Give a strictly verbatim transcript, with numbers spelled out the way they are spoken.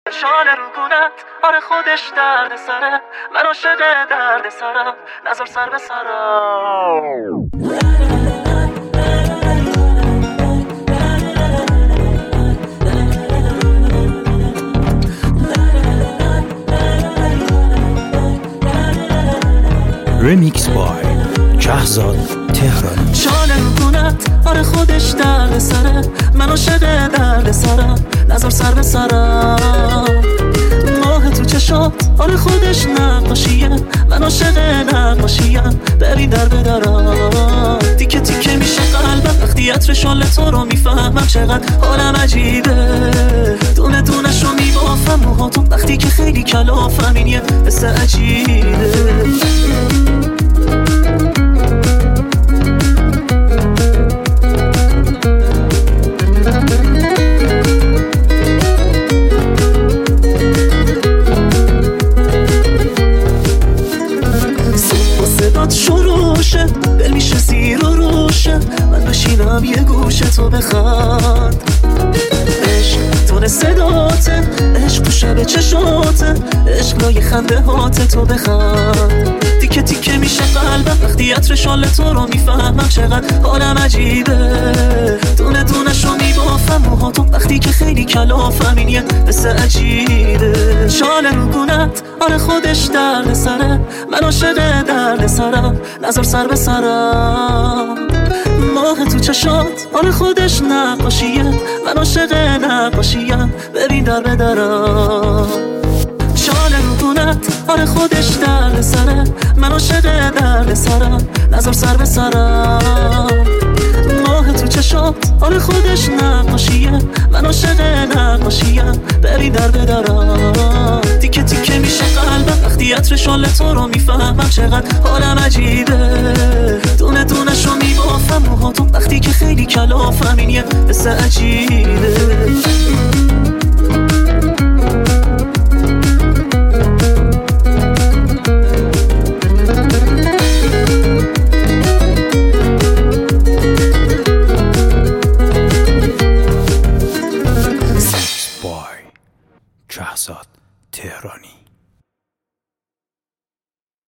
شانه رو گونت آره خودش درد سره، من عاشق درد سرم، نظر سر به سرم. ریمیکس بای کهزاد تهرانی. شانه رو گونت آره خودش درد سره، من عاشق درد سرم، نظر سر به سرم. ماه تو چشات آره خودش نقاشیه، من عاشق نقاشیم، ببین در به درم. تیکه تیکه میشه قلبم وقتی عطر شال تو رو میفهمم، چقدر حالم عجیبه. دونه دونش رو میبافم موهاتو وقتی که خیلی کلافم، این یه حس عجیبه. شروشه دل میشه زیر و روشه، من بشینم یه گوشه تو بخند. عشق تون صداته، عشق تو شب چشاته، عشق لای خنده هاته تو بخند. تیکه تیکه میشه قلبم وقتی عطر شال تو رو میفهمم، چقدر حالم عجیبه. دونه دونش رو میبافم موهاتو وقتی که خیلی کلافم، این یه حس عجیبه. شال رو گونت آره خودش درد سره، من عاشق درد سرم، نظر سر به سرم. ماه تو چشات آره خودش نقاشیه، من عاشق نقاشیم، ببین در به درم. شال رو گونت آره خودش درد سره، من عاشق درد سرم، نظر سر به سرم. ماه تو چشات آره خودش نقاشیه، من عاشق نقاشیم، ببین در به درم. تیکه تیکه میشه قلبم وقتی عطر شال تو رو میفهمم، چقدر حالم عجیبه. دونه دونش رو میبافم موهاتو وقتی که خیلی کلافم، این یه حس عجیبه.